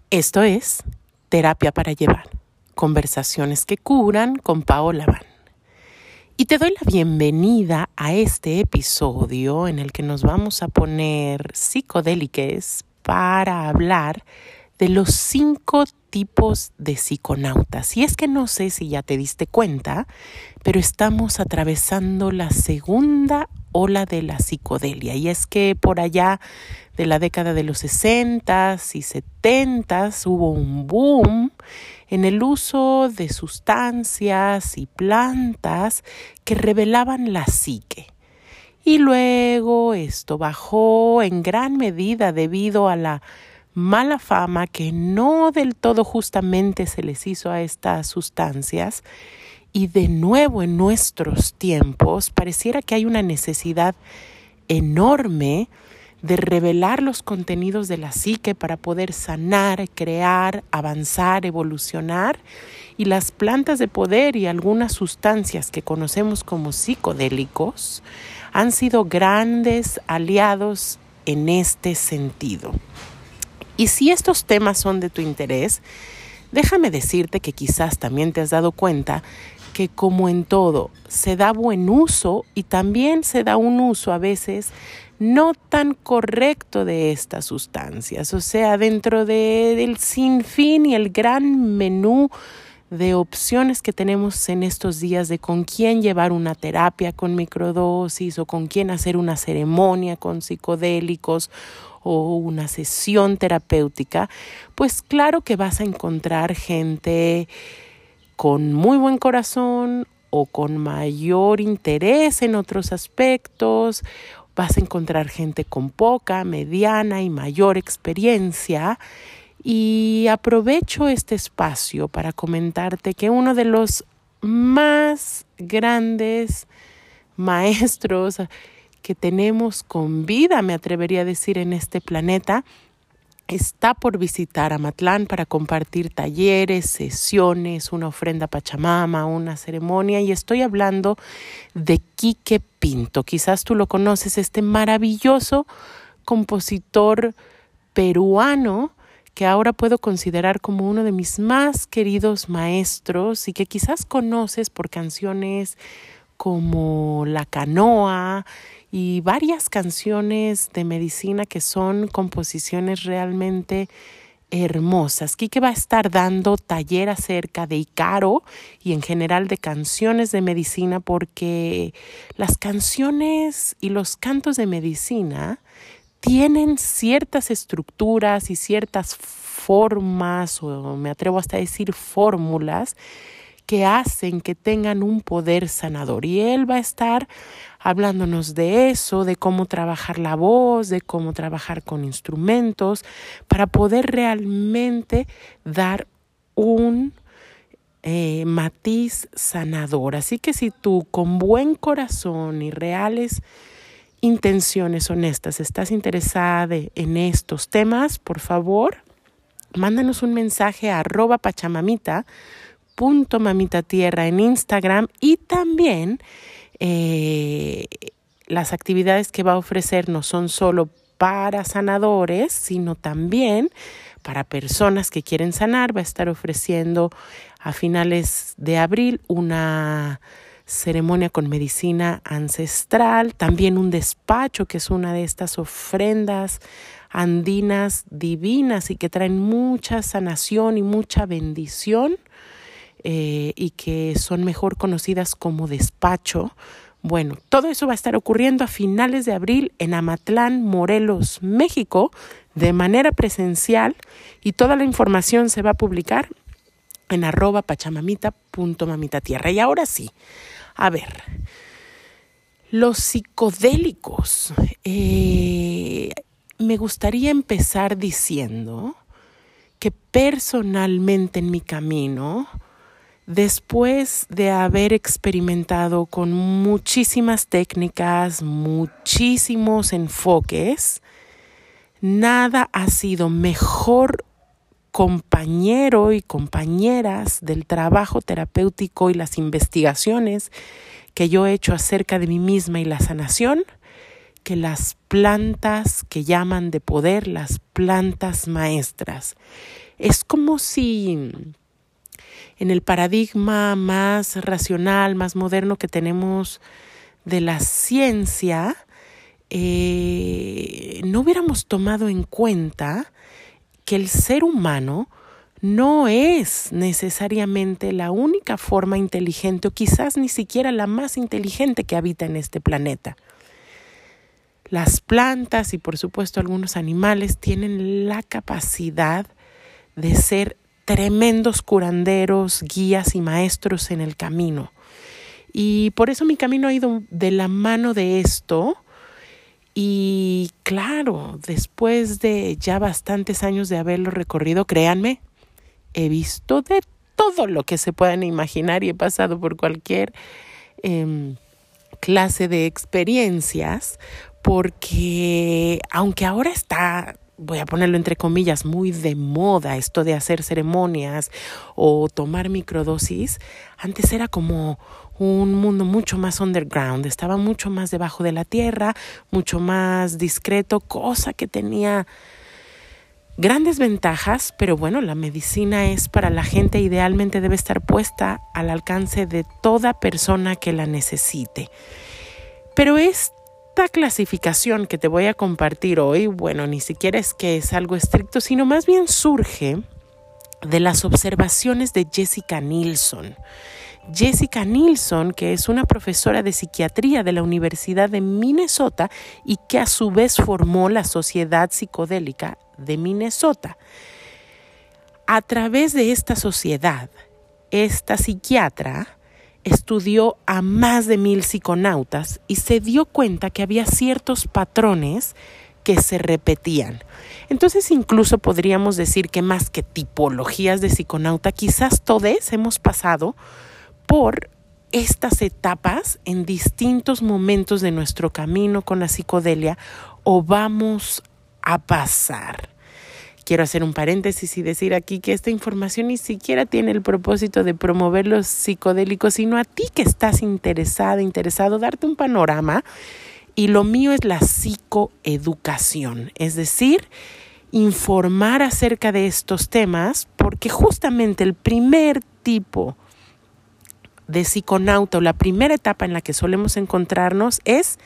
Esto es Terapia para Llevar, conversaciones que curan con Paola Van. Y te doy la bienvenida a este episodio en el que nos vamos a poner psicodéliques para hablar de los 5 tipos de psiconautas. Y es que no sé si ya te diste cuenta, pero estamos atravesando la segunda ola de la psicodelia. Y es que por allá de la década de los 60s y 70s hubo un boom en el uso de sustancias y plantas que revelaban la psique. Y luego esto bajó en gran medida debido a la mala fama que no del todo justamente se les hizo a estas sustancias. Y de nuevo en nuestros tiempos pareciera que hay una necesidad enorme de revelar los contenidos de la psique para poder sanar, crear, avanzar, evolucionar. Y las plantas de poder y algunas sustancias que conocemos como psicodélicos han sido grandes aliados en este sentido. Y si estos temas son de tu interés, déjame decirte que quizás también te has dado cuenta que como en todo se da buen uso y también se da un uso a veces no tan correcto de estas sustancias. O sea, dentro del sinfín y el gran menú de opciones que tenemos en estos días de con quién llevar una terapia con microdosis o con quién hacer una ceremonia con psicodélicos o una sesión terapéutica, pues claro que vas a encontrar gente con muy buen corazón o con mayor interés en otros aspectos. Vas a encontrar gente con poca, mediana y mayor experiencia. Y aprovecho este espacio para comentarte que uno de los más grandes maestros que tenemos con vida, me atrevería a decir, en este planeta, está por visitar Amatlán para compartir talleres, sesiones, una ofrenda a Pachamama, una ceremonia. Y estoy hablando de Quique Pinto. Quizás tú lo conoces, este maravilloso compositor peruano que ahora puedo considerar como uno de mis más queridos maestros y que quizás conoces por canciones como La Canoa y varias canciones de medicina que son composiciones realmente hermosas. Quique va a estar dando taller acerca de Ícaro y en general de canciones de medicina, porque las canciones y los cantos de medicina tienen ciertas estructuras y ciertas formas, o me atrevo hasta a decir fórmulas, que hacen que tengan un poder sanador. Y él va a estar hablándonos de eso, de cómo trabajar la voz, de cómo trabajar con instrumentos, para poder realmente dar un matiz sanador. Así que si tú con buen corazón y reales intenciones honestas estás interesada en estos temas, por favor, mándanos un mensaje a @pachamamita.mamitatierra en Instagram. Y también las actividades que va a ofrecer no son solo para sanadores, sino también para personas que quieren sanar. Va a estar ofreciendo a finales de abril una ceremonia con medicina ancestral, también un despacho, que es una de estas ofrendas andinas divinas y que traen mucha sanación y mucha bendición, y que son mejor conocidas como despacho. Bueno, todo eso va a estar ocurriendo a finales de abril en Amatlán, Morelos, México, de manera presencial, y toda la información se va a publicar en @pachamamita.mamitatierra. Y ahora sí, a ver, los psicodélicos. Me gustaría empezar diciendo que personalmente en mi camino, después de haber experimentado con muchísimas técnicas, muchísimos enfoques, nada ha sido mejor compañero y compañeras del trabajo terapéutico y las investigaciones que yo he hecho acerca de mí misma y la sanación que las plantas que llaman de poder, las plantas maestras. Es como si en el paradigma más racional, más moderno que tenemos de la ciencia, no hubiéramos tomado en cuenta que el ser humano no es necesariamente la única forma inteligente o quizás ni siquiera la más inteligente que habita en este planeta. Las plantas y por supuesto algunos animales tienen la capacidad de ser tremendos curanderos, guías y maestros en el camino. Y por eso mi camino ha ido de la mano de esto. Y claro, después de ya bastantes años de haberlo recorrido, créanme, he visto de todo lo que se puedan imaginar y he pasado por cualquier clase de experiencias, porque aunque ahora está, voy a ponerlo entre comillas, muy de moda esto de hacer ceremonias o tomar microdosis, antes era como un mundo mucho más underground, estaba mucho más debajo de la tierra, mucho más discreto, cosa que tenía grandes ventajas, pero bueno, la medicina es para la gente, idealmente debe estar puesta al alcance de toda persona que la necesite. Pero esta clasificación que te voy a compartir hoy, bueno, ni siquiera es que es algo estricto, sino más bien surge de las observaciones de Jessica Nilsson. Jessica Nilsson, que es una profesora de psiquiatría de la Universidad de Minnesota y que a su vez formó la Sociedad Psicodélica de Minnesota. A través de esta sociedad, esta psiquiatra estudió a más de 1,000 psiconautas y se dio cuenta que había ciertos patrones que se repetían. Entonces incluso podríamos decir que más que tipologías de psiconauta, quizás todos hemos pasado por estas etapas en distintos momentos de nuestro camino con la psicodelia o vamos a pasar. Quiero hacer un paréntesis y decir aquí que esta información ni siquiera tiene el propósito de promover los psicodélicos, sino a ti que estás interesado, darte un panorama. Y lo mío es la psicoeducación, es decir, informar acerca de estos temas, porque justamente el primer tipo de psiconauta o la primera etapa en la que solemos encontrarnos es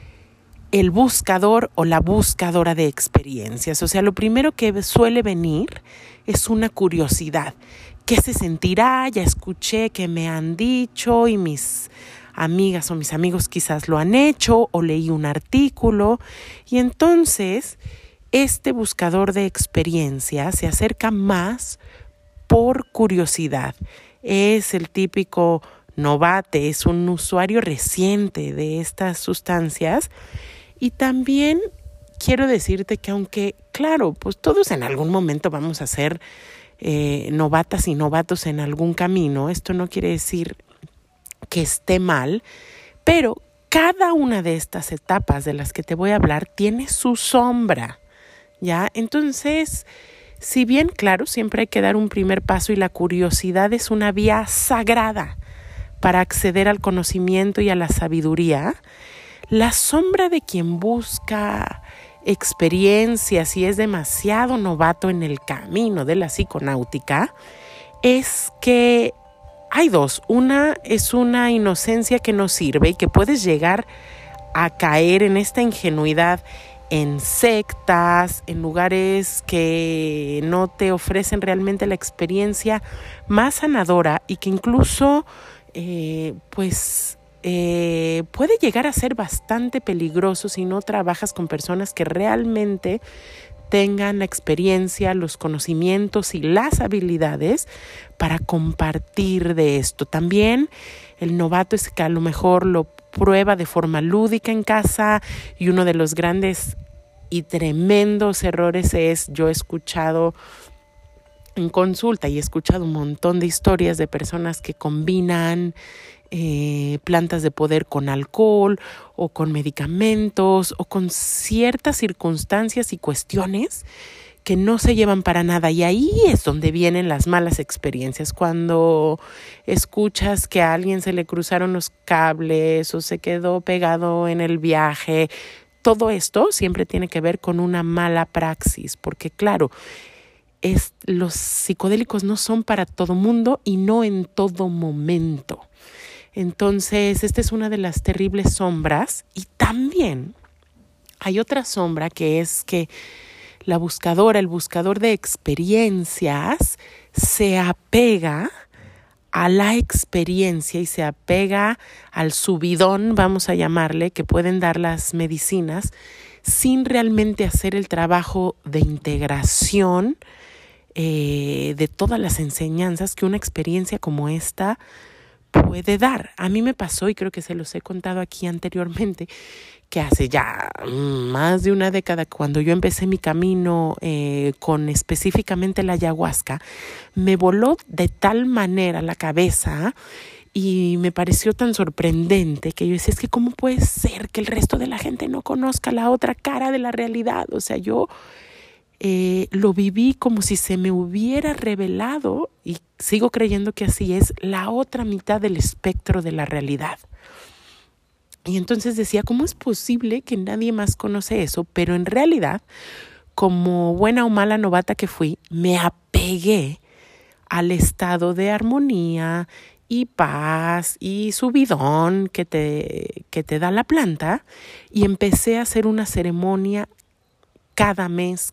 el buscador o la buscadora de experiencias. O sea, lo primero que suele venir es una curiosidad. ¿Qué se sentirá? Ya escuché que me han dicho y mis amigas o mis amigos quizás lo han hecho o leí un artículo. Y entonces este buscador de experiencias se acerca más por curiosidad. Es el típico novate, es un usuario reciente de estas sustancias. Y también quiero decirte que aunque, claro, pues todos en algún momento vamos a ser novatas y novatos en algún camino, esto no quiere decir que esté mal, pero cada una de estas etapas de las que te voy a hablar tiene su sombra, ¿ya? Entonces, si bien, claro, siempre hay que dar un primer paso y la curiosidad es una vía sagrada para acceder al conocimiento y a la sabiduría, la sombra de quien busca experiencias y es demasiado novato en el camino de la psiconáutica es que hay dos. Una es una inocencia que no sirve y que puedes llegar a caer en esta ingenuidad en sectas, en lugares que no te ofrecen realmente la experiencia más sanadora y que incluso puede llegar a ser bastante peligroso si no trabajas con personas que realmente tengan la experiencia, los conocimientos y las habilidades para compartir de esto. También el novato es que a lo mejor lo prueba de forma lúdica en casa y uno de los grandes y tremendos errores es, yo he escuchado en consulta y he escuchado un montón de historias de personas que combinan plantas de poder con alcohol o con medicamentos o con ciertas circunstancias y cuestiones que no se llevan para nada, y ahí es donde vienen las malas experiencias, cuando escuchas que a alguien se le cruzaron los cables o se quedó pegado en el viaje. todo esto siempre tiene que ver con una mala praxis, porque claro, los psicodélicos no son para todo mundo y no en todo momento. Entonces, esta es una de las terribles sombras. Y también hay otra sombra, que es que el buscador de experiencias, se apega a la experiencia y se apega al subidón, vamos a llamarle, que pueden dar las medicinas, sin realmente hacer el trabajo de integración de todas las enseñanzas que una experiencia como esta puede dar. A mí me pasó, y creo que se los he contado aquí anteriormente, que hace ya más de una década, cuando yo empecé mi camino con específicamente la ayahuasca, me voló de tal manera la cabeza y me pareció tan sorprendente que yo decía, es que ¿cómo puede ser que el resto de la gente no conozca la otra cara de la realidad? O sea, yo lo viví como si se me hubiera revelado, y sigo creyendo que así es, la otra mitad del espectro de la realidad. Y entonces decía, ¿cómo es posible que nadie más conoce eso? Pero en realidad, como buena o mala novata que fui, me apegué al estado de armonía y paz y subidón que te da la planta, y empecé a hacer una ceremonia cada mes.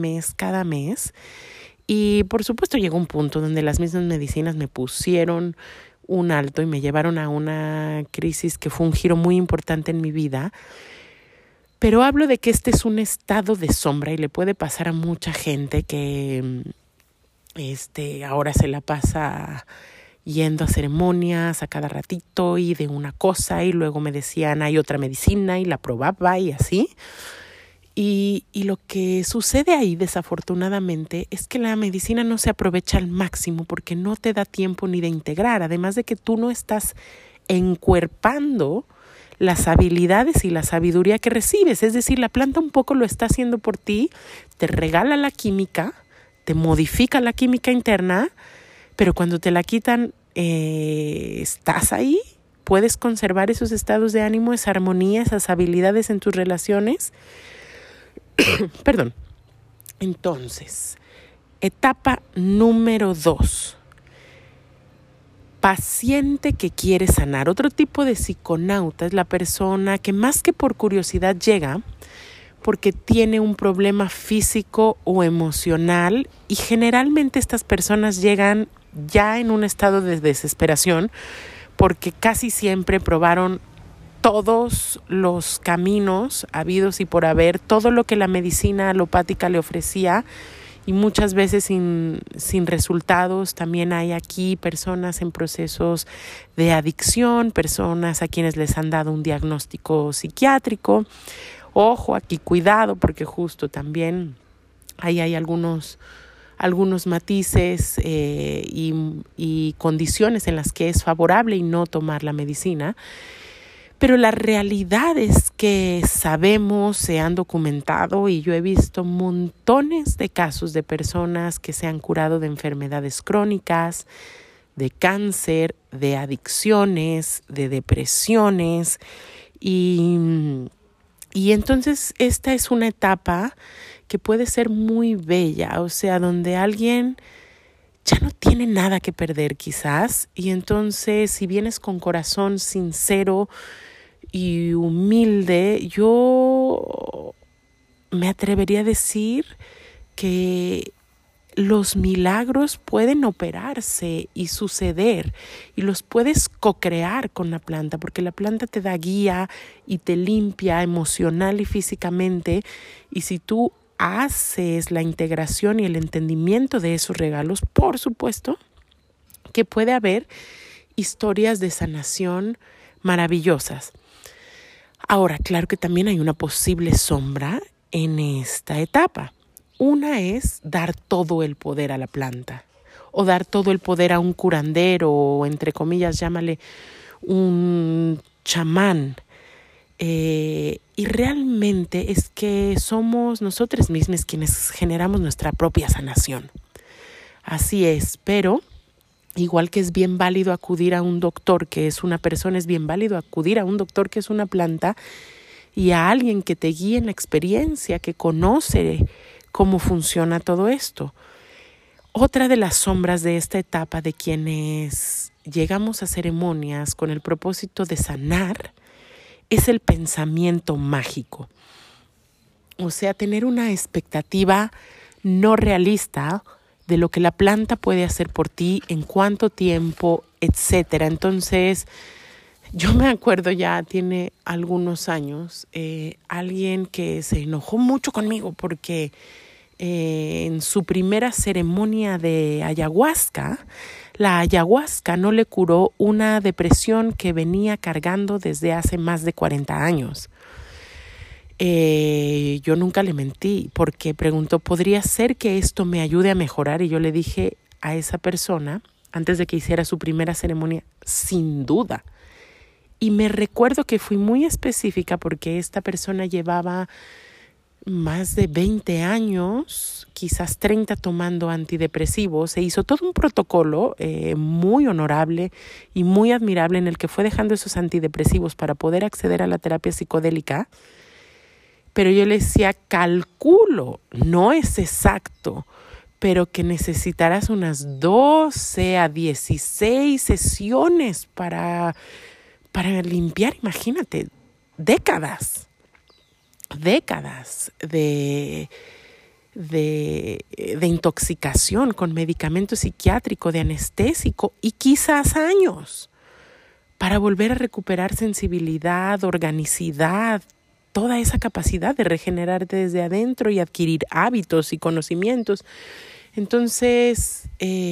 Y por supuesto llegó un punto donde las mismas medicinas me pusieron un alto y me llevaron a una crisis que fue un giro muy importante en mi vida. Pero hablo de que este es un estado de sombra y le puede pasar a mucha gente que ahora se la pasa yendo a ceremonias a cada ratito y de una cosa, y luego me decían hay otra medicina y la probaba y así. Y lo que sucede ahí, desafortunadamente, es que la medicina no se aprovecha al máximo porque no te da tiempo ni de integrar, además de que tú no estás encuerpando las habilidades y la sabiduría que recibes. Es decir, la planta un poco lo está haciendo por ti, te regala la química, te modifica la química interna, pero cuando te la quitan, estás ahí, puedes conservar esos estados de ánimo, esa armonía, esas habilidades en tus relaciones. Perdón. Entonces, etapa número 2. Paciente que quiere sanar. Otro tipo de psiconauta es la persona que más que por curiosidad llega porque tiene un problema físico o emocional, y generalmente estas personas llegan ya en un estado de desesperación porque casi siempre probaron todos los caminos habidos y por haber, todo lo que la medicina alopática le ofrecía, y muchas veces sin resultados. También hay aquí personas en procesos de adicción, personas a quienes les han dado un diagnóstico psiquiátrico. Ojo, aquí cuidado, porque justo también ahí hay algunos matices y condiciones en las que es favorable y no tomar la medicina. Pero la realidad es que sabemos, se han documentado, y yo he visto montones de casos de personas que se han curado de enfermedades crónicas, de cáncer, de adicciones, de depresiones, y entonces esta es una etapa que puede ser muy bella, o sea, donde alguien ya no tiene nada que perder quizás, y entonces si vienes con corazón sincero y humilde, yo me atrevería a decir que los milagros pueden operarse y suceder, y los puedes co-crear con la planta, porque la planta te da guía y te limpia emocional y físicamente, y si tú haces la integración y el entendimiento de esos regalos, por supuesto que puede haber historias de sanación maravillosas. Ahora, claro que también hay una posible sombra en esta etapa. Una es dar todo el poder a la planta, o dar todo el poder a un curandero, o entre comillas, llámale un chamán. Y realmente es que somos nosotros mismos quienes generamos nuestra propia sanación. Así es, pero igual que es bien válido acudir a un doctor que es una persona, es bien válido acudir a un doctor que es una planta, y a alguien que te guíe en la experiencia, que conoce cómo funciona todo esto. Otra de las sombras de esta etapa de quienes llegamos a ceremonias con el propósito de sanar es el pensamiento mágico. O sea, tener una expectativa no realista de lo que la planta puede hacer por ti, en cuánto tiempo, etcétera. Entonces, yo me acuerdo ya, tiene algunos años, alguien que se enojó mucho conmigo porque en su primera ceremonia de ayahuasca, la ayahuasca no le curó una depresión que venía cargando desde hace más de 40 años. Yo nunca le mentí porque preguntó, ¿podría ser que esto me ayude a mejorar? Y yo le dije a esa persona, antes de que hiciera su primera ceremonia, sin duda. Y me recuerdo que fui muy específica porque esta persona llevaba más de 20 años, quizás 30 tomando antidepresivos. Se hizo todo un protocolo muy honorable y muy admirable en el que fue dejando esos antidepresivos para poder acceder a la terapia psicodélica. Pero yo le decía, calculo, no es exacto, pero que necesitarás unas 12 a 16 sesiones para limpiar, imagínate, décadas de intoxicación con medicamento psiquiátrico, de anestésico y quizás años para volver a recuperar sensibilidad, organicidad, toda esa capacidad de regenerarte desde adentro y adquirir hábitos y conocimientos. Entonces,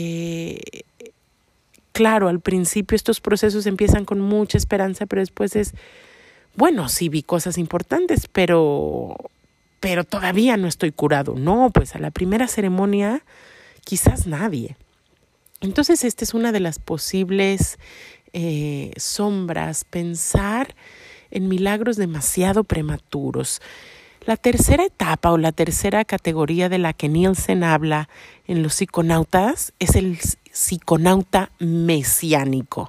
claro, al principio estos procesos empiezan con mucha esperanza, pero después es, bueno, sí vi cosas importantes, pero todavía no estoy curado. No, pues a la primera ceremonia quizás nadie. Entonces esta es una de las posibles sombras, pensar en milagros demasiado prematuros. La tercera etapa o la tercera categoría de la que Nielsen habla en los psiconautas es el psiconauta mesiánico.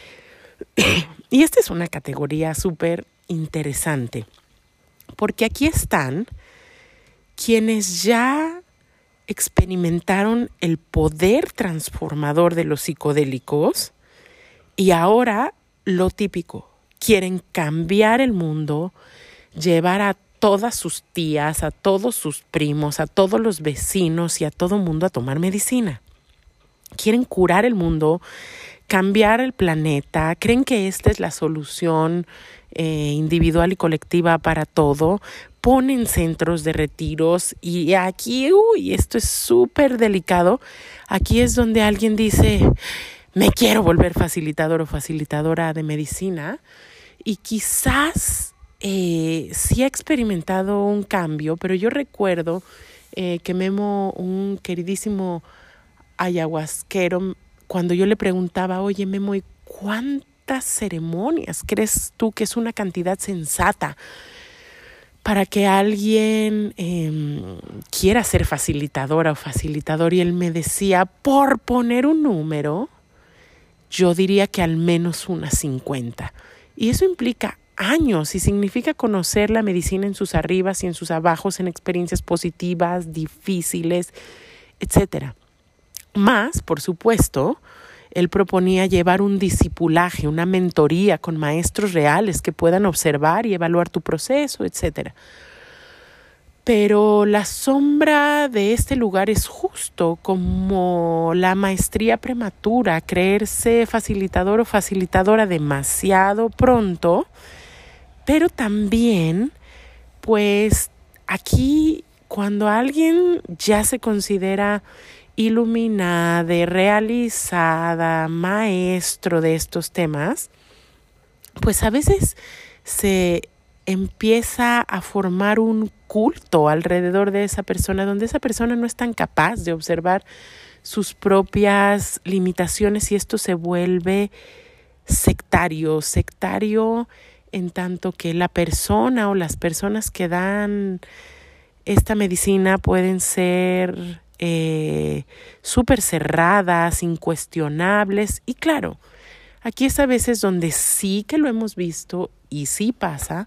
Y esta es una categoría súper interesante, porque aquí están quienes ya experimentaron el poder transformador de los psicodélicos y ahora lo típico, quieren cambiar el mundo, llevar a todas sus tías, a todos sus primos, a todos los vecinos y a todo mundo a tomar medicina. Quieren curar el mundo, cambiar el planeta, creen que esta es la solución individual y colectiva para todo, ponen centros de retiros y aquí, esto es súper delicado, aquí es donde alguien dice, me quiero volver facilitador o facilitadora de medicina y quizás sí ha experimentado un cambio, pero yo recuerdo que Memo, un queridísimo ayahuasquero, cuando yo le preguntaba, oye Memo, ¿y cuántas ceremonias crees tú que es una cantidad sensata para que alguien quiera ser facilitadora o facilitador? Y él me decía, por poner un número, yo diría que al menos unas 50. Y eso implica años y significa conocer la medicina en sus arribas y en sus abajos, en experiencias positivas, difíciles, etcétera. Más, por supuesto, él proponía llevar un discipulaje, una mentoría con maestros reales que puedan observar y evaluar tu proceso, etc. Pero la sombra de este lugar es justo como la maestría prematura, creerse facilitador o facilitadora demasiado pronto, pero también, pues, aquí cuando alguien ya se considera iluminada, realizada, maestro de estos temas, pues a veces se empieza a formar un culto alrededor de esa persona, donde esa persona no es tan capaz de observar sus propias limitaciones y esto se vuelve sectario en tanto que la persona o las personas que dan esta medicina pueden ser súper cerradas, incuestionables. Y claro, aquí es a veces donde sí que lo hemos visto y sí pasa,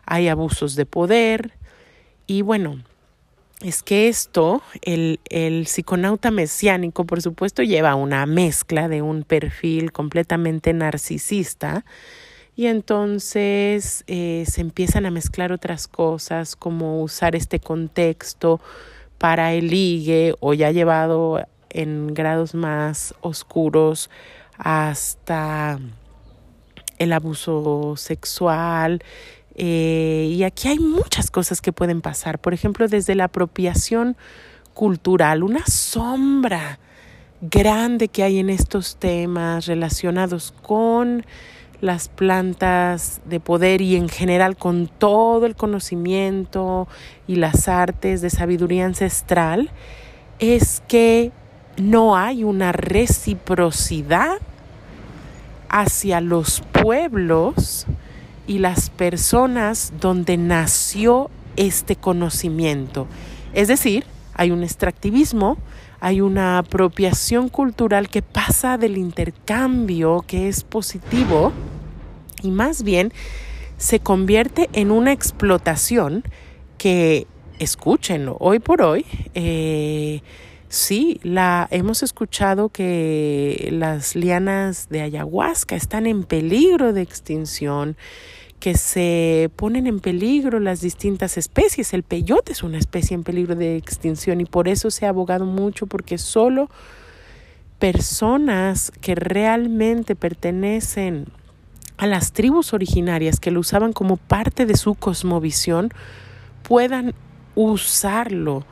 hay abusos de poder. Y bueno, es que esto, el psiconauta mesiánico, por supuesto, lleva una mezcla de un perfil completamente narcisista, y entonces se empiezan a mezclar otras cosas, como usar este contexto para el ligue, o ya llevado en grados más oscuros hasta el abuso sexual. Y aquí hay muchas cosas que pueden pasar. Por ejemplo, desde la apropiación cultural, una sombra grande que hay en estos temas relacionados con las plantas de poder y en general con todo el conocimiento y las artes de sabiduría ancestral, es que no hay una reciprocidad hacia los pueblos y las personas donde nació este conocimiento. Es decir, hay un extractivismo, hay una apropiación cultural que pasa del intercambio, que es positivo, y más bien se convierte en una explotación que, escúchenlo, hoy por hoy, sí, hemos escuchado que las lianas de ayahuasca están en peligro de extinción, que se ponen en peligro las distintas especies. El peyote es una especie en peligro de extinción y por eso se ha abogado mucho, porque solo personas que realmente pertenecen a las tribus originarias, que lo usaban como parte de su cosmovisión, puedan usarlo.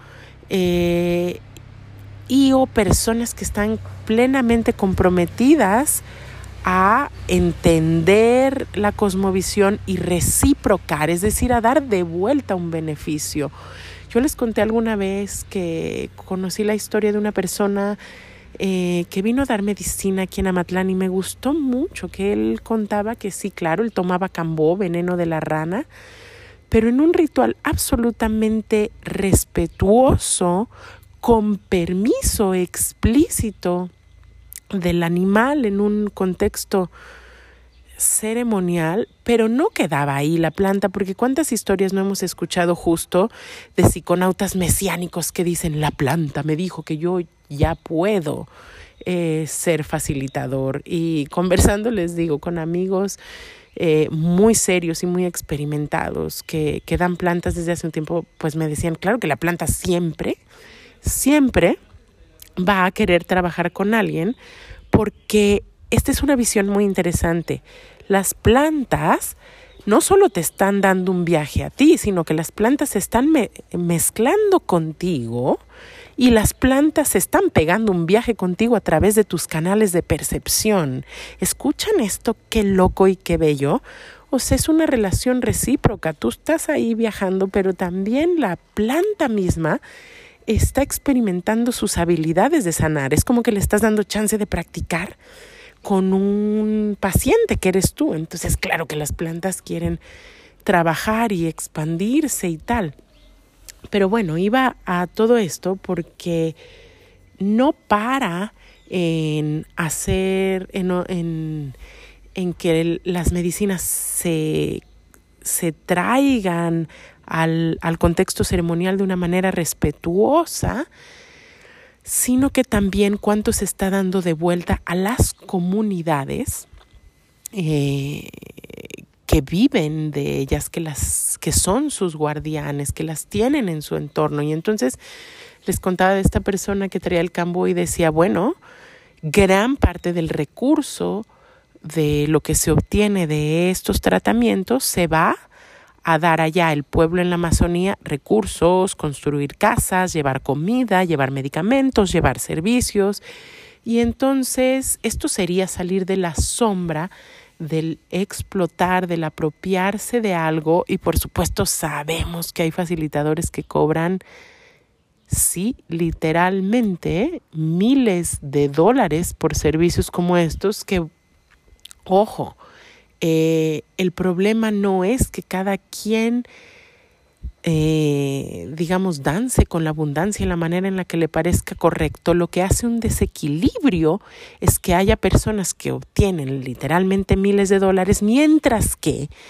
O personas que están plenamente comprometidas a entender la cosmovisión y reciprocar, es decir, a dar de vuelta un beneficio. Yo les conté alguna vez que conocí la historia de una persona que vino a dar medicina aquí en Amatlán, y me gustó mucho que él contaba que sí, claro, él tomaba cambó, veneno de la rana, pero en un ritual absolutamente respetuoso, con permiso explícito del animal, en un contexto ceremonial, pero no quedaba ahí la planta, porque cuántas historias no hemos escuchado justo de psiconautas mesiánicos que dicen: la planta me dijo que yo ya puedo ser facilitador. Y conversando, les digo, con amigos muy serios y muy experimentados que dan plantas desde hace un tiempo, pues me decían, claro que la planta siempre va a querer trabajar con alguien, porque esta es una visión muy interesante. Las plantas no solo te están dando un viaje a ti, sino que las plantas se están mezclando contigo, y las plantas están pegando un viaje contigo a través de tus canales de percepción. ¿Escuchan esto? Qué loco y qué bello. O sea, es una relación recíproca. Tú estás ahí viajando, pero también la planta misma está experimentando sus habilidades de sanar. Es como que le estás dando chance de practicar con un paciente que eres tú. Entonces, claro que las plantas quieren trabajar y expandirse y tal. Pero bueno, iba a todo esto porque no para en hacer, en que las medicinas se traigan al contexto ceremonial de una manera respetuosa, sino que también cuánto se está dando de vuelta a las comunidades que viven de ellas, que son sus guardianes, que las tienen en su entorno. Y entonces les contaba de esta persona que traía el cambó y decía, bueno, gran parte del recurso de lo que se obtiene de estos tratamientos se va a dar allá el pueblo en la Amazonía recursos, construir casas, llevar comida, llevar medicamentos, llevar servicios. Y entonces esto sería salir de la sombra del explotar, del apropiarse de algo. Y por supuesto sabemos que hay facilitadores que cobran, sí, literalmente miles de dólares por servicios como estos, que, ojo, el problema no es que cada quien, dance con la abundancia en la manera en la que le parezca correcto. Lo que hace un desequilibrio es que haya personas que obtienen literalmente miles de dólares, mientras que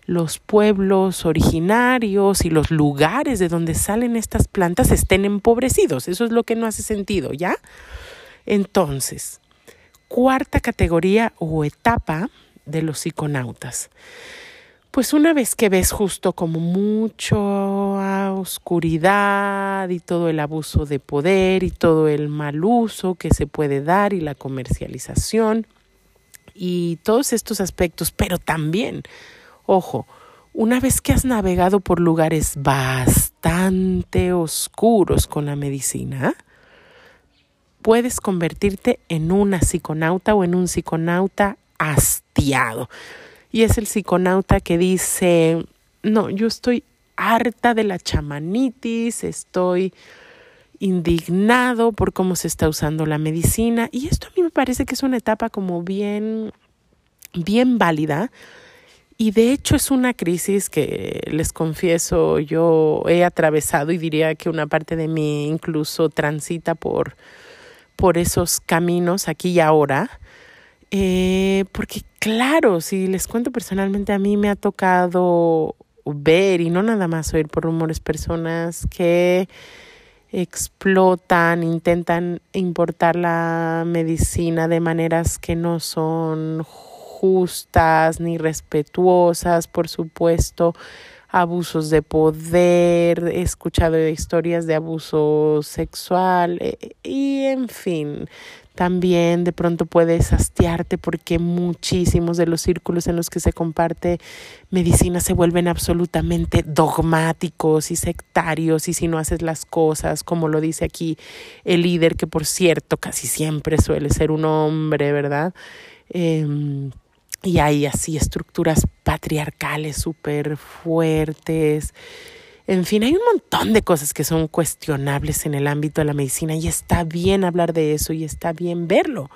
los pueblos originarios y los lugares de donde salen estas plantas estén empobrecidos. Eso es lo que no hace sentido, ¿ya? Entonces, cuarta categoría o etapa de los psiconautas. Pues una vez que ves justo como mucha oscuridad y todo el abuso de poder y todo el mal uso que se puede dar y la comercialización y todos estos aspectos, pero también, ojo, una vez que has navegado por lugares bastante oscuros con la medicina, puedes convertirte en una psiconauta o en un psiconauta hastiado. Y es el psiconauta que dice, no, yo estoy harta de la chamanitis, estoy indignado por cómo se está usando la medicina. Y esto a mí me parece que es una etapa como bien válida. Y de hecho es una crisis que, les confieso, yo he atravesado y diría que una parte de mí incluso transita por esos caminos aquí y ahora. Porque claro, si les cuento personalmente, a mí me ha tocado ver y no nada más oír por rumores personas que explotan, intentan importar la medicina de maneras que no son justas ni respetuosas, por supuesto, abusos de poder, he escuchado historias de abuso sexual y en fin. También de pronto puedes hastiarte porque muchísimos de los círculos en los que se comparte medicina se vuelven absolutamente dogmáticos y sectarios, y si no haces las cosas como lo dice aquí el líder, que por cierto casi siempre suele ser un hombre, ¿verdad? Y hay así estructuras patriarcales súper fuertes. En fin, hay un montón de cosas que son cuestionables en el ámbito de la medicina y está bien hablar de eso y está bien verlo.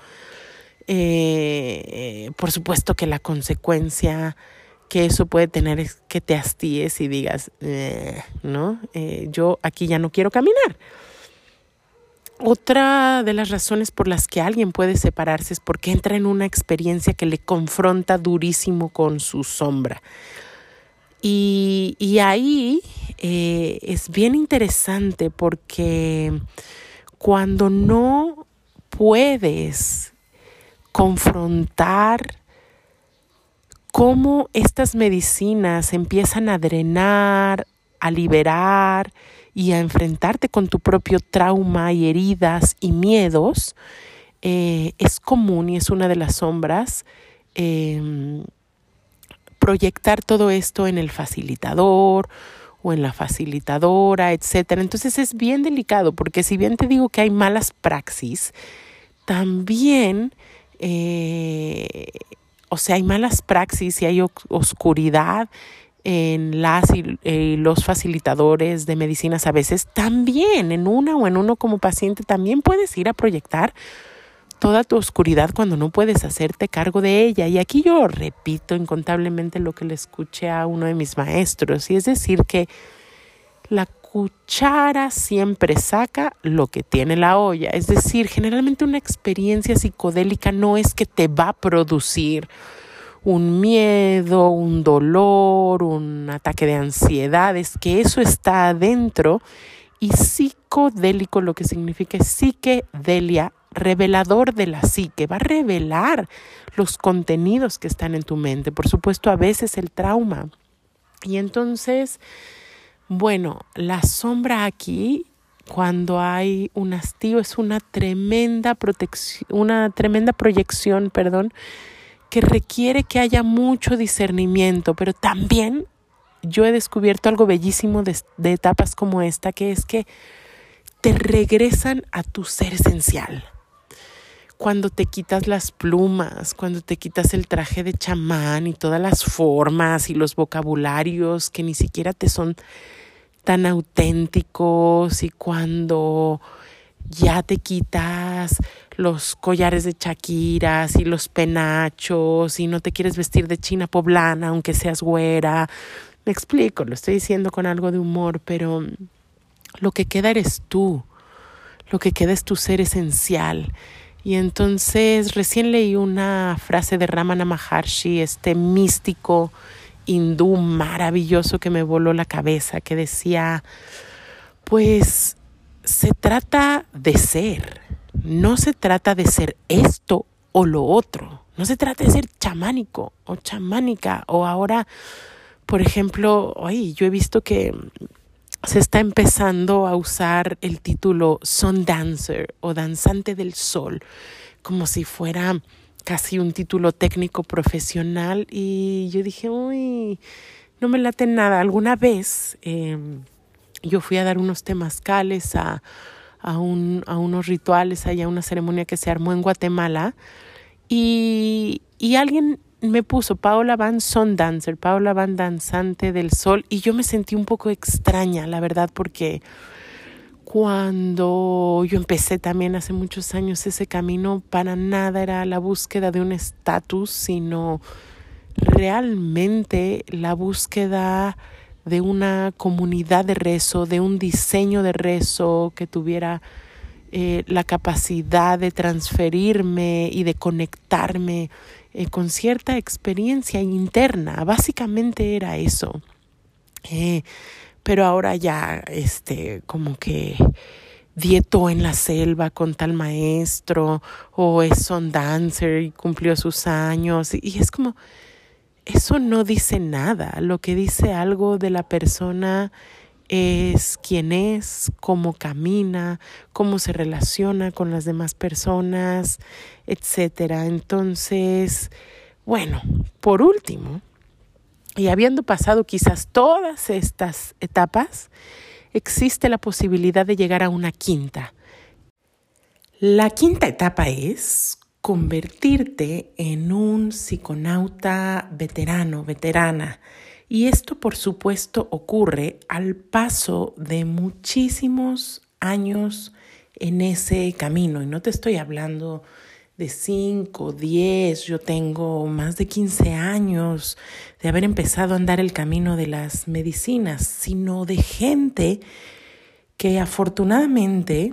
Por supuesto que la consecuencia que eso puede tener es que te hastíes y digas, ¿no? Yo aquí ya no quiero caminar. Otra de las razones por las que alguien puede separarse es porque entra en una experiencia que le confronta durísimo con su sombra. Y ahí es bien interesante porque cuando no puedes confrontar cómo estas medicinas empiezan a drenar, a liberar y a enfrentarte con tu propio trauma y heridas y miedos, es común y es una de las sombras proyectar todo esto en el facilitador o en la facilitadora, etcétera. Entonces es bien delicado porque si bien te digo que hay malas praxis, también, hay malas praxis y hay oscuridad en las y los facilitadores de medicinas a veces. También en una o en uno como paciente también puedes ir a proyectar toda tu oscuridad cuando no puedes hacerte cargo de ella. Y aquí yo repito incontablemente lo que le escuché a uno de mis maestros, y es decir que la cuchara siempre saca lo que tiene la olla. Es decir, generalmente una experiencia psicodélica no es que te va a producir un miedo, un dolor, un ataque de ansiedad, es que eso está adentro. Y psicodélico lo que significa es psiquedelia, revelador de la psique, va a revelar los contenidos que están en tu mente, por supuesto a veces el trauma. Y entonces, bueno, la sombra aquí, cuando hay un hastío, es una tremenda proyección, que requiere que haya mucho discernimiento, pero también yo he descubierto algo bellísimo de etapas como esta, que es que te regresan a tu ser esencial. Cuando te quitas las plumas, cuando te quitas el traje de chamán y todas las formas y los vocabularios que ni siquiera te son tan auténticos, y cuando ya te quitas los collares de chaquiras y los penachos y no te quieres vestir de china poblana aunque seas güera. Me explico, lo estoy diciendo con algo de humor, pero lo que queda eres tú, lo que queda es tu ser esencial. Y entonces recién leí una frase de Ramana Maharshi, este místico hindú maravilloso que me voló la cabeza, que decía, pues se trata de ser, no se trata de ser esto o lo otro, no se trata de ser chamánico o chamánica, o ahora, por ejemplo, yo he visto que se está empezando a usar el título Sun Dancer o danzante del sol, como si fuera casi un título técnico profesional, y yo dije, no me late nada. Alguna vez yo fui a dar unos temazcales a unos rituales, a una ceremonia que se armó en Guatemala, y alguien me puso Paola Van Sun Dancer, Paola Van danzante del sol, y yo me sentí un poco extraña, la verdad, porque cuando yo empecé también hace muchos años ese camino, para nada era la búsqueda de un estatus, sino realmente la búsqueda de una comunidad de rezo, de un diseño de rezo que tuviera la capacidad de transferirme y de conectarme con cierta experiencia interna. Básicamente era eso. Pero ahora ya como que dietó en la selva con tal maestro, o es Sun Dancer y cumplió sus años, y es como, eso no dice nada. Lo que dice algo de la persona es quién es, cómo camina, cómo se relaciona con las demás personas, etcétera. Entonces, bueno, por último, y habiendo pasado quizás todas estas etapas, existe la posibilidad de llegar a una quinta. La quinta etapa es convertirte en un psiconauta veterano, veterana. Y esto, por supuesto, ocurre al paso de muchísimos años en ese camino. Y no te estoy hablando de 5, 10, yo tengo más de 15 años de haber empezado a andar el camino de las medicinas, sino de gente que afortunadamente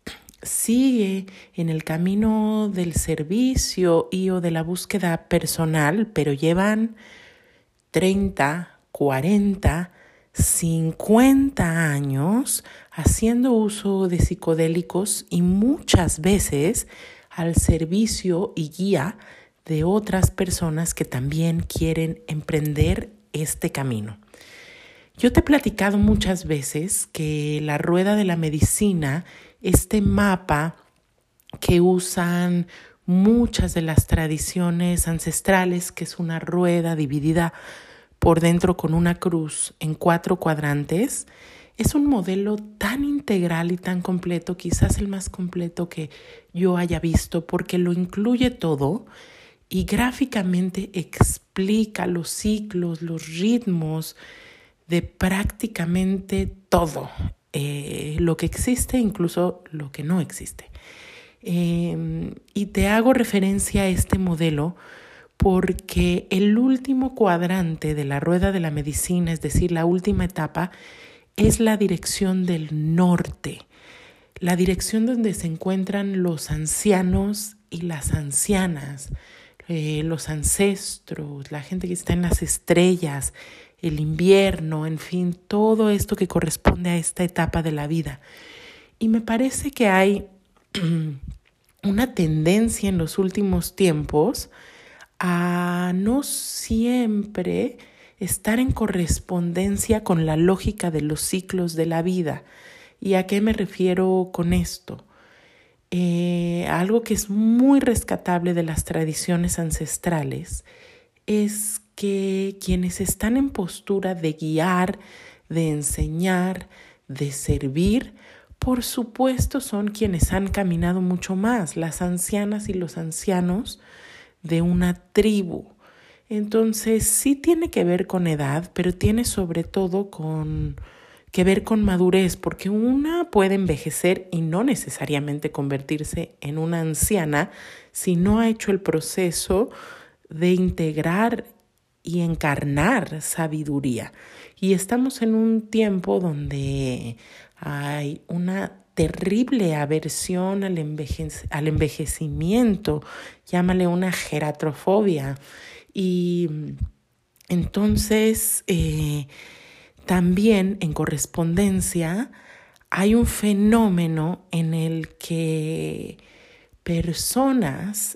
sigue en el camino del servicio y o de la búsqueda personal, pero llevan 30, 40, 50 años haciendo uso de psicodélicos y muchas veces al servicio y guía de otras personas que también quieren emprender este camino. Yo te he platicado muchas veces que la rueda de la medicina, este mapa que usan muchas de las tradiciones ancestrales, que es una rueda dividida por dentro con una cruz en 4 cuadrantes, es un modelo tan integral y tan completo, quizás el más completo que yo haya visto, porque lo incluye todo y gráficamente explica los ciclos, los ritmos de prácticamente todo, lo que existe, incluso lo que no existe. Y te hago referencia a este modelo porque el último cuadrante de la rueda de la medicina, es decir, la última etapa, es la dirección del norte, la dirección donde se encuentran los ancianos y las ancianas, los ancestros, la gente que está en las estrellas, el invierno, en fin, todo esto que corresponde a esta etapa de la vida. Y me parece que hay una tendencia en los últimos tiempos a no siempre estar en correspondencia con la lógica de los ciclos de la vida. ¿Y a qué me refiero con esto? Algo que es muy rescatable de las tradiciones ancestrales es que quienes están en postura de guiar, de enseñar, de servir, por supuesto son quienes han caminado mucho más, las ancianas y los ancianos de una tribu. Entonces sí tiene que ver con edad, pero tiene sobre todo que ver con madurez, porque una puede envejecer y no necesariamente convertirse en una anciana si no ha hecho el proceso de integrar y encarnar sabiduría. Y estamos en un tiempo donde hay una terrible aversión al envejecimiento, llámale una geratrofobia. Y Entonces, también en correspondencia hay un fenómeno en el que personas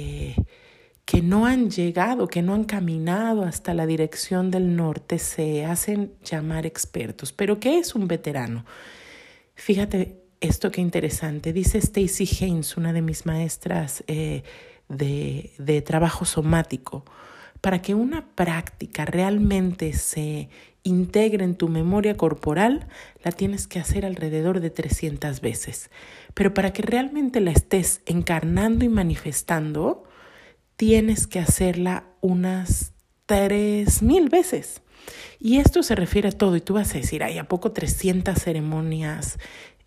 que no han llegado, que no han caminado hasta la dirección del norte, se hacen llamar expertos. ¿Pero qué es un veterano? Fíjate esto qué interesante. Dice Stacy Haynes, una de mis maestras de trabajo somático, para que una práctica realmente se integre en tu memoria corporal, la tienes que hacer alrededor de 300 veces. Pero para que realmente la estés encarnando y manifestando, tienes que hacerla unas 3000 veces. Y esto se refiere a todo. Y tú vas a decir, ¿a poco 300 ceremonias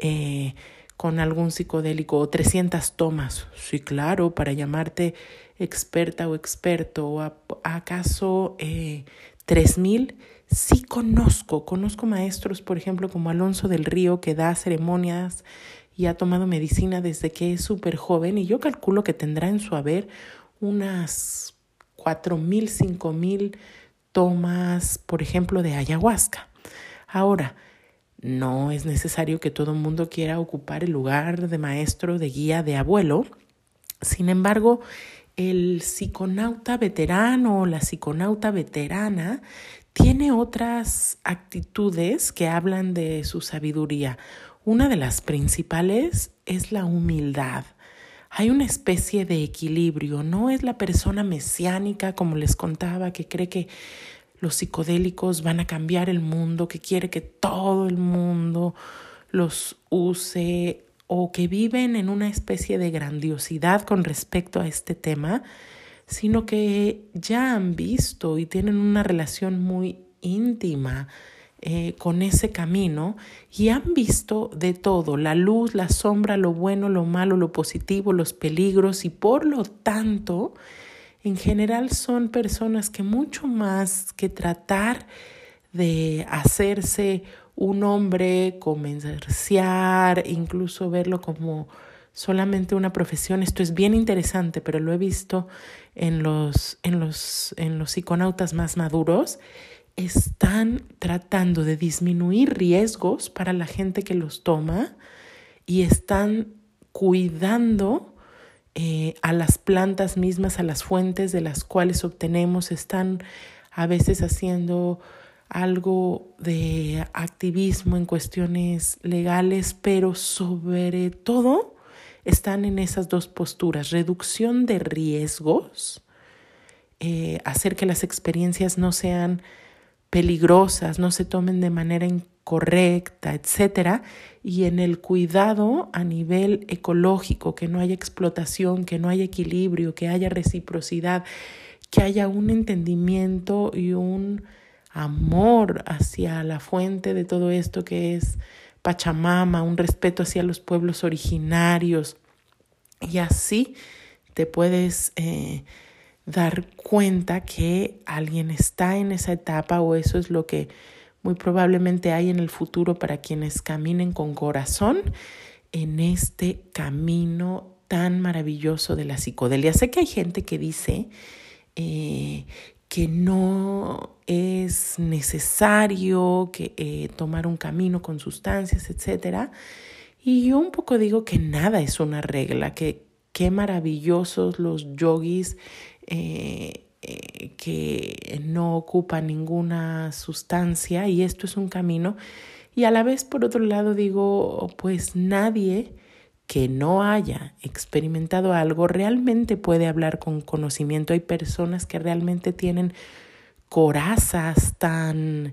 con algún psicodélico o 300 tomas? Sí, claro, para llamarte experta o experto. ¿O acaso 3000? Sí, conozco maestros, por ejemplo, como Alonso del Río, que da ceremonias y ha tomado medicina desde que es súper joven. Y yo calculo que tendrá en su haber unas 4000, 5000 tomas, por ejemplo, de ayahuasca. Ahora, no es necesario que todo el mundo quiera ocupar el lugar de maestro, de guía, de abuelo. Sin embargo, el psiconauta veterano o la psiconauta veterana tiene otras actitudes que hablan de su sabiduría. Una de las principales es la humildad. Hay una especie de equilibrio. No es la persona mesiánica, como les contaba, que cree que los psicodélicos van a cambiar el mundo, que quiere que todo el mundo los use, o que viven en una especie de grandiosidad con respecto a este tema, sino que ya han visto y tienen una relación muy íntima con ese camino y han visto de todo, la luz, la sombra, lo bueno, lo malo, lo positivo, los peligros, y por lo tanto, en general son personas que mucho más que tratar de hacerse un hombre comercial, incluso verlo como solamente una profesión. Esto es bien interesante, pero lo he visto en los psiconautas más maduros. Están tratando de disminuir riesgos para la gente que los toma y están cuidando a las plantas mismas, a las fuentes de las cuales obtenemos. Están a veces haciendo algo de activismo en cuestiones legales, pero sobre todo están en esas dos posturas: reducción de riesgos, hacer que las experiencias no sean peligrosas, no se tomen de manera incorrecta, etcétera, y en el cuidado a nivel ecológico, que no haya explotación, que no haya equilibrio, que haya reciprocidad, que haya un entendimiento y un amor hacia la fuente de todo esto que es Pachamama, un respeto hacia los pueblos originarios, y así te puedes dar cuenta que alguien está en esa etapa, o eso es lo que muy probablemente hay en el futuro para quienes caminen con corazón en este camino tan maravilloso de la psicodelia. Sé que hay gente que dice que no es necesario tomar un camino con sustancias, etcétera. Y yo un poco digo que nada es una regla, que qué maravillosos los yogis que no ocupan ninguna sustancia, y esto es un camino. Y a la vez, por otro lado, digo, pues nadie que no haya experimentado algo realmente puede hablar con conocimiento. Hay personas que realmente tienen corazas tan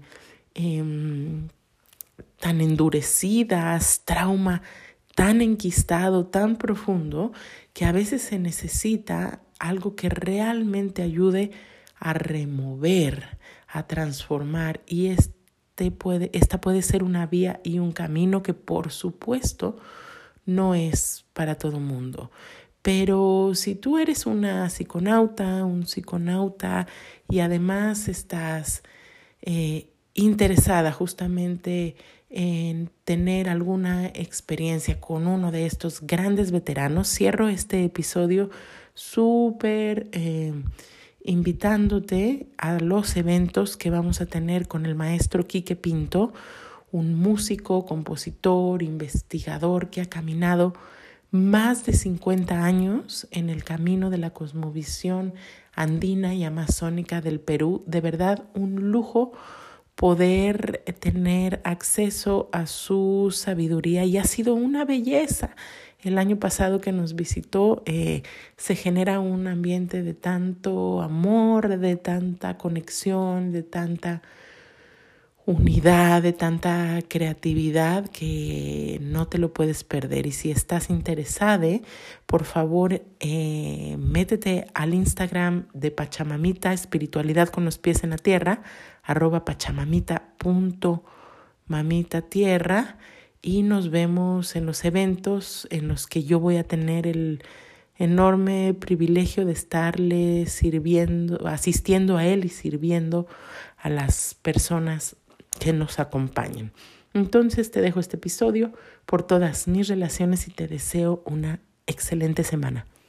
endurecidas, trauma tan enquistado, tan profundo, que a veces se necesita algo que realmente ayude a remover, a transformar, y esta puede ser una vía y un camino que, por supuesto, no es para todo mundo. Pero si tú eres una psiconauta, un psiconauta, y además estás interesada justamente en tener alguna experiencia con uno de estos grandes veteranos, cierro este episodio súper invitándote a los eventos que vamos a tener con el maestro Quique Pinto, un músico, compositor, investigador que ha caminado más de 50 años en el camino de la cosmovisión andina y amazónica del Perú. De verdad, un lujo poder tener acceso a su sabiduría y ha sido una belleza. El año pasado que nos visitó se genera un ambiente de tanto amor, de tanta conexión, de tanta unidad, de tanta creatividad que no te lo puedes perder. Y si estás interesada, por favor, métete al Instagram de Pachamamita, Espiritualidad con los pies en la tierra, @pachamamita.mamitatierra, y nos vemos en los eventos en los que yo voy a tener el enorme privilegio de estarle asistiendo a él y sirviendo a las personas que nos acompañen. Entonces te dejo este episodio por todas mis relaciones y te deseo una excelente semana.